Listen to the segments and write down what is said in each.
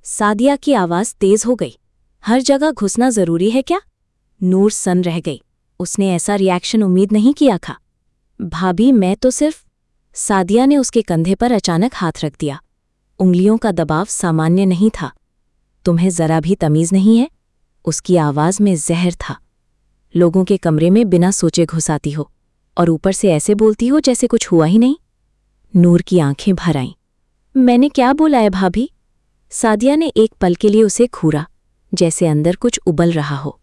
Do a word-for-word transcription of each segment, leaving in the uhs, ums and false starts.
सादिया की आवाज तेज हो गई। हर जगह घुसना जरूरी है क्या? नूर सन रह गई। उसने ऐसा रिएक्शन उम्मीद नहीं किया था। भाभी, मैं तो सिर्फ... सादिया ने उसके कंधे पर अचानक हाथ रख दिया। उंगलियों का दबाव सामान्य नहीं था। तुम्हें जरा भी तमीज नहीं है? उसकी आवाज में जहर था। लोगों के कमरे में बिना सोचे घुस आती हो और ऊपर से ऐसे बोलती हो जैसे कुछ हुआ ही नहीं। नूर की आंखें भर आईं। मैंने क्या बोला है भाभी? सादिया ने एक पल के लिए उसे घूरा, जैसे अंदर कुछ उबल रहा हो।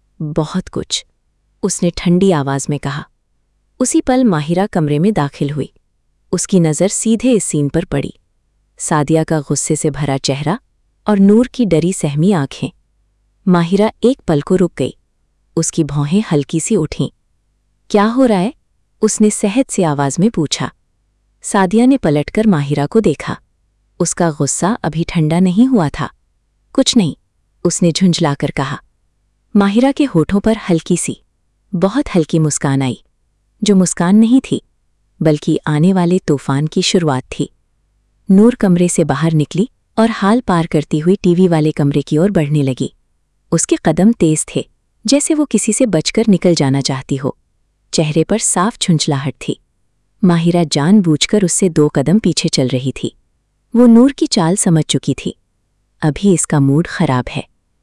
बहुत कुछ, उसने ठंडी आवाज में कहा। उसी पल माहिरा कमरे में दाखिल हुई। उसकी नज़र सीधे इस सीन पर पड़ी। सादिया का गुस्से से भरा चेहरा और नूर की डरी सहमी आंखें। माहिरा एक पल को रुक गई। उसकी भौहें हल्की सी उठीं। क्या हो रहा है? उसने सहज सी आवाज में पूछा। सादिया ने पलटकर माहिरा को देखा। उसका गुस्सा अभी ठंडा नहीं हुआ था। कुछ नहीं, उसने झुंझलाकर कहा। माहिरा के होठों पर हल्की सी, बहुत हल्की मुस्कान आई, जो मुस्कान नहीं थी बल्कि आने वाले तूफान की शुरुआत थी। नूर कमरे से बाहर निकली और हाल पार करती हुई टीवी वाले कमरे की ओर बढ़ने लगी। उसके कदम तेज थे, जैसे वो किसी से बचकर निकल जाना चाहती हो। चेहरे पर साफ झुंझलाहट थी। माहिरा जानबूझकर उससे दो कदम पीछे चल रही थी। वो नूर की चाल समझ चुकी थी। अभी इसका मूड खराब है।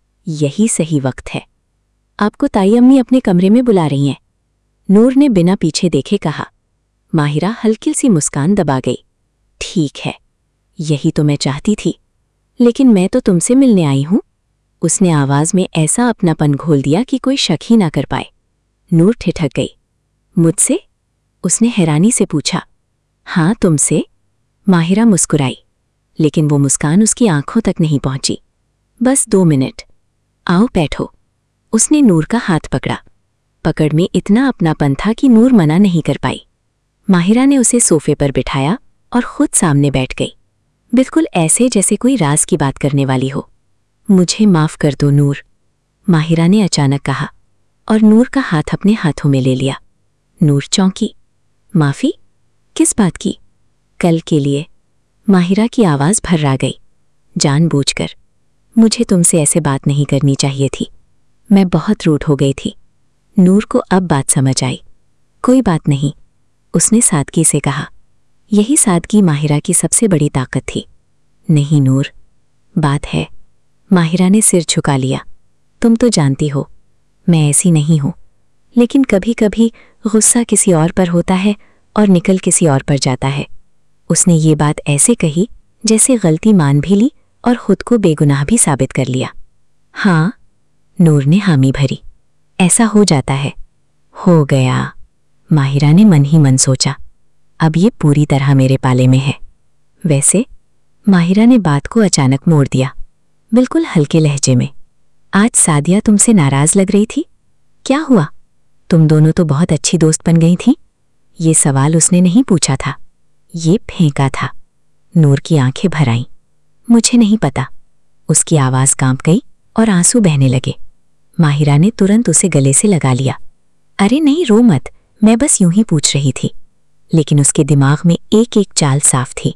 यही सही वक्त है। आपको ताई अम्मी अपने कमरे में बुला रही हैं, नूर ने बिना पीछे देखे कहा। माहिरा हल्की सी मुस्कान दबा गई। ठीक है, यही तो मैं चाहती थी, लेकिन मैं तो तुमसे मिलने आई हूं। उसने आवाज में ऐसा अपनापन घोल दिया कि कोई शक ही ना कर पाए। नूर ठिठक गई। मुझसे? उसने हैरानी से पूछा। हाँ, तुमसे। माहिरा मुस्कुराई, लेकिन वो मुस्कान उसकी आंखों तक नहीं पहुंची। बस दो मिनट। आओ बैठो। उसने नूर का हाथ पकड़ा। पकड़ में इतना अपनापन था कि नूर मना नहीं कर पाई। माहिरा ने उसे सोफे पर बिठाया और खुद सामने बैठ गई, बिल्कुल ऐसे जैसे कोई राज की बात करने वाली हो। मुझे माफ कर दो नूर, माहिरा ने अचानक कहा और नूर का हाथ अपने हाथों में ले लिया। नूर चौंकी। माफी? किस बात की? कल के लिए। माहिरा की आवाज भर्रा गई। जानबूझकर। मुझे तुमसे ऐसे बात नहीं करनी चाहिए थी। मैं बहुत रूठ हो गई थी। नूर को अब बात समझ आई। कोई बात नहीं, उसने सादगी से कहा। यही सादगी माहिरा की सबसे बड़ी ताकत थी। नहीं नूर, बात है। माहिरा ने सिर झुका लिया। तुम तो जानती हो मैं ऐसी नहीं हूं, लेकिन कभी कभी गुस्सा किसी और पर होता है और निकल किसी और पर जाता है। उसने ये बात ऐसे कही जैसे गलती मान भी ली और खुद को बेगुनाह भी साबित कर लिया। हाँ, नूर ने हामी भरी। ऐसा हो जाता है। हो गया, माहिरा ने मन ही मन सोचा। अब ये पूरी तरह मेरे पाले में है। वैसे, माहिरा ने बात को अचानक मोड़ दिया, बिल्कुल हल्के लहजे में। आज सादिया तुमसे नाराज लग रही थी। क्या हुआ? तुम दोनों तो बहुत अच्छी दोस्त बन गई थी। ये सवाल उसने नहीं पूछा था, ये फेंका था। नूर की आंखें भर आईं। मुझे नहीं पता। उसकी आवाज कांप गई और आंसू बहने लगे। माहिरा ने तुरंत उसे गले से लगा लिया। अरे नहीं, रो मत, मैं बस यूं ही पूछ रही थी। लेकिन उसके दिमाग में एक एक चाल साफ थी।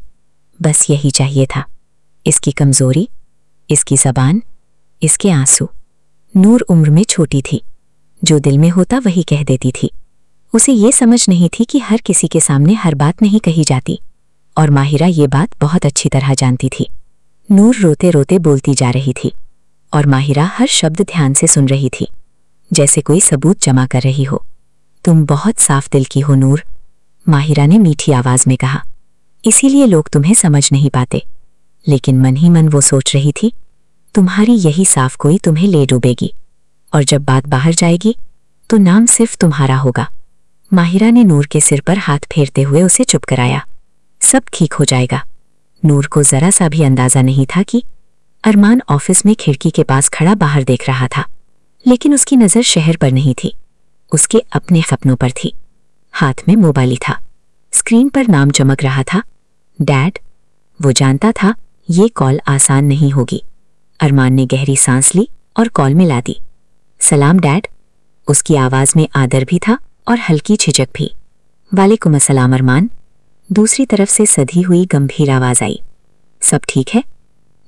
बस यही चाहिए था। इसकी कमजोरी, इसकी जबान, इसके आंसू। नूर उम्र में छोटी थी, जो दिल में होता वही कह देती थी। उसे ये समझ नहीं थी कि हर किसी के सामने हर बात नहीं कही जाती, और माहिरा ये बात बहुत अच्छी तरह जानती थी। नूर रोते रोते बोलती जा रही थी और माहिरा हर शब्द ध्यान से सुन रही थी, जैसे कोई सबूत जमा कर रही हो। तुम बहुत साफ दिल की हो नूर, माहिरा ने मीठी आवाज में कहा। इसीलिए लोग तुम्हें समझ नहीं पाते। लेकिन मन ही मन वो सोच रही थी, तुम्हारी यही साफ कोई तुम्हें ले डूबेगी, और जब बात बाहर जाएगी तो नाम सिर्फ तुम्हारा होगा। माहिरा ने नूर के सिर पर हाथ फेरते हुए उसे चुप कराया। सब ठीक हो जाएगा। नूर को जरा सा भी अंदाजा नहीं था कि अरमान ऑफिस में खिड़की के पास खड़ा बाहर देख रहा था, लेकिन उसकी नजर शहर पर नहीं थी, उसके अपने सपनों पर थी। हाथ में मोबाइल था। स्क्रीन पर नाम चमक रहा था, डैड। वो जानता था ये कॉल आसान नहीं होगी। अरमान ने गहरी सांस ली और कॉल मिला दी। सलाम डैड। उसकी आवाज में आदर भी था और हल्की झिझक भी। वालेकुम अस्सलाम अरमान। दूसरी तरफ से सधी हुई गंभीर आवाज आई। सब ठीक है?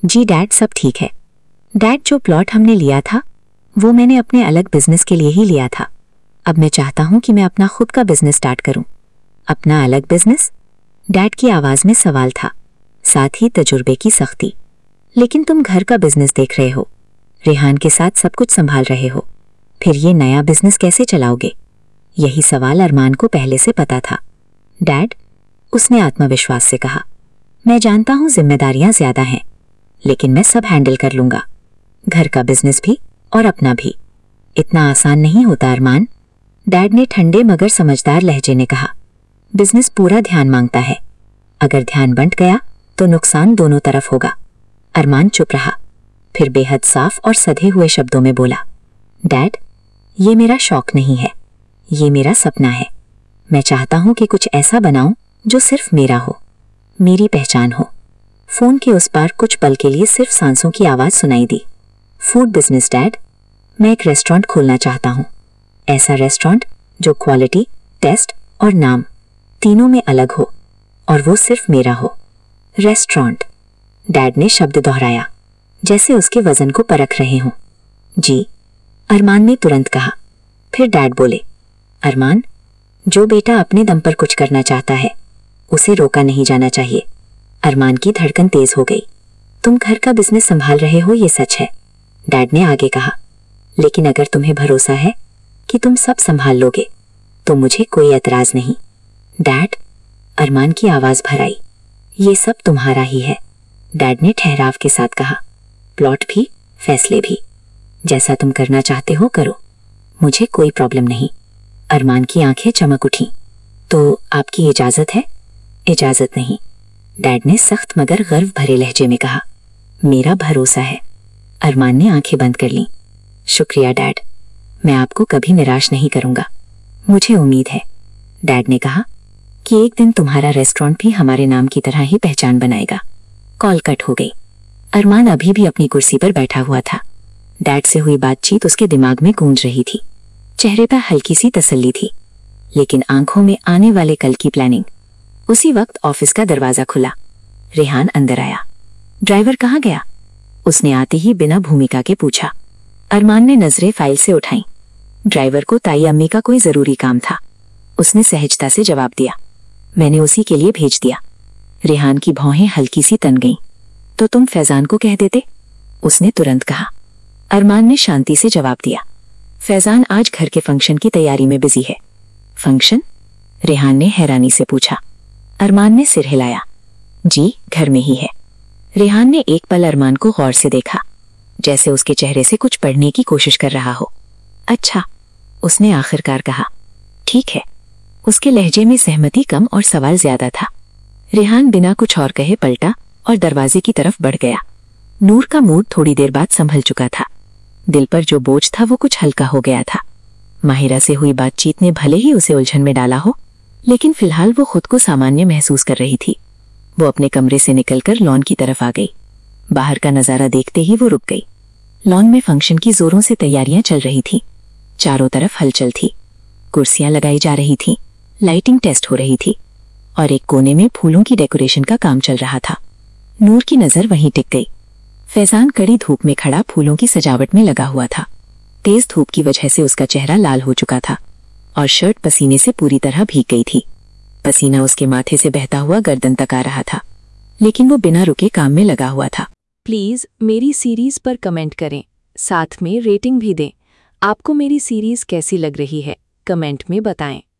जी डैड, सब ठीक है। डैड, जो प्लॉट हमने लिया था वो मैंने अपने अलग बिजनेस के लिए ही लिया था। अब मैं चाहता हूं कि मैं अपना खुद का बिजनेस स्टार्ट करूं। अपना अलग बिजनेस? डैड की आवाज में सवाल था, साथ ही तजुर्बे की सख्ती। लेकिन तुम घर का बिजनेस देख रहे हो, रेहान के साथ सब कुछ संभाल रहे हो, फिर ये नया बिजनेस कैसे चलाओगे? यही सवाल अरमान को पहले से पता था। डैड, उसने आत्मविश्वास से कहा, मैं जानता हूं जिम्मेदारियां ज्यादा हैं, लेकिन मैं सब हैंडल कर लूंगा, घर का बिजनेस भी और अपना भी। इतना आसान नहीं होता अरमान, डैड ने ठंडे मगर समझदार लहजे में कहा। बिजनेस पूरा ध्यान मांगता है, अगर ध्यान बंट गया तो नुकसान दोनों तरफ होगा। अरमान चुप रहा, फिर बेहद साफ और सधे हुए शब्दों में बोला, डैड, ये मेरा शौक नहीं है, ये मेरा सपना है। मैं चाहता हूं कि कुछ ऐसा बनाऊं जो सिर्फ मेरा हो, मेरी पहचान हो। फोन के उस पार कुछ पल के लिए सिर्फ सांसों की आवाज सुनाई दी। फूड बिजनेस डैड, मैं एक रेस्टोरेंट खोलना चाहता हूं। ऐसा रेस्टोरेंट जो क्वालिटी, टेस्ट और नाम तीनों में अलग हो, और वो सिर्फ मेरा हो। रेस्टोरेंट, डैड ने शब्द दोहराया, जैसे उसके वजन को परख रहे हों। जी, अरमान ने तुरंत कहा। फिर डैड बोले, अरमान, जो बेटा अपने दम पर कुछ करना चाहता है उसे रोका नहीं जाना चाहिए। अरमान की धड़कन तेज हो गई। तुम घर का बिजनेस संभाल रहे हो, ये सच है, डैड ने आगे कहा, लेकिन अगर तुम्हें भरोसा है कि तुम सब संभाल लोगे तो मुझे कोई एतराज नहीं। डैड, अरमान की आवाज भर आई, ये सब तुम्हारा ही है, डैड ने ठहराव के साथ कहा। प्लॉट भी, फैसले भी, जैसा तुम करना चाहते हो करो, मुझे कोई प्रॉब्लम नहीं। अरमान की आंखें चमक उठीं। तो आपकी इजाजत है? इजाजत नहीं, डैड ने सख्त मगर गर्व भरे लहजे में कहा। मेरा भरोसा है। अरमान ने आंखें बंद कर लीं। शुक्रिया डैड, मैं आपको कभी निराश नहीं करूंगा। मुझे उम्मीद है, डैड ने कहा, कि एक दिन तुम्हारा रेस्टोरेंट भी हमारे नाम की तरह ही पहचान बनाएगा। कॉल कट हो गई। अरमान अभी भी अपनी कुर्सी पर बैठा हुआ था। डैड से हुई बातचीत उसके दिमाग में गूंज रही थी। चेहरे पर हल्की सी तसल्ली थी, लेकिन आंखों में आने वाले कल की प्लानिंग। उसी वक्त ऑफिस का दरवाजा खुला। रेहान अंदर आया। ड्राइवर कहाँ गया? उसने आते ही बिना भूमिका के पूछा। अरमान ने नजरें फाइल से उठाई। ड्राइवर को ताई अम्मी का कोई जरूरी काम था। उसने सहजता से जवाब दिया, मैंने उसी के लिए भेज दिया। रेहान की भौहें हल्की सी तन गईं। तो तुम फैजान को कह देते, उसने तुरंत कहा। अरमान ने शांति से जवाब दिया, फैजान आज घर के फंक्शन की तैयारी में बिजी है। फंक्शन? रेहान ने हैरानी से पूछा। अरमान ने सिर हिलाया। जी, घर में ही है। रेहान ने एक पल अरमान को गौर से देखा, जैसे उसके चेहरे से कुछ पढ़ने की कोशिश कर रहा हो। अच्छा, उसने आखिरकार कहा। ठीक है। उसके लहजे में सहमति कम और सवाल ज्यादा था। रेहान बिना कुछ और कहे पलटा और दरवाजे की तरफ बढ़ गया। नूर का मूड थोड़ी देर बाद संभल चुका था। दिल पर जो बोझ था वो कुछ हल्का हो गया था। माहिरा से हुई बातचीत ने भले ही उसे उलझन में डाला हो, लेकिन फिलहाल वो खुद को सामान्य महसूस कर रही थी। वो अपने कमरे से निकलकर लॉन की तरफ आ गई। बाहर का नजारा देखते ही वो रुक गई। लॉन में फंक्शन की जोरों से तैयारियां चल रही थी। चारों तरफ हलचल थी। कुर्सियां लगाई जा रही थीं, लाइटिंग टेस्ट हो रही थी, और एक कोने में फूलों की डेकोरेशन का काम चल रहा था। नूर की नजर वहीं टिक गई। फैजान कड़ी धूप में खड़ा फूलों की सजावट में लगा हुआ था। तेज धूप की वजह से उसका चेहरा लाल हो चुका था और शर्ट पसीने से पूरी तरह भीग गई थी। पसीना उसके माथे से बहता हुआ गर्दन तक आ रहा था, लेकिन वो बिना रुके काम में लगा हुआ था। प्लीज मेरी सीरीज पर कमेंट करें, साथ में रेटिंग भी दें। आपको मेरी सीरीज कैसी लग रही है, कमेंट में बताएं।